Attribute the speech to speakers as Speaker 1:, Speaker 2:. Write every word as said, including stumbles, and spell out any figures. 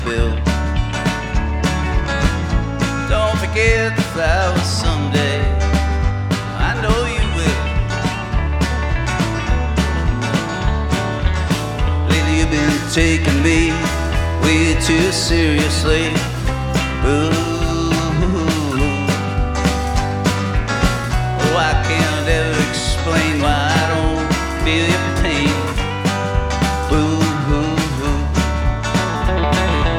Speaker 1: bill. Don't forget the flowers someday. I know you will. Lately you've been taking me way too seriously. Ooh.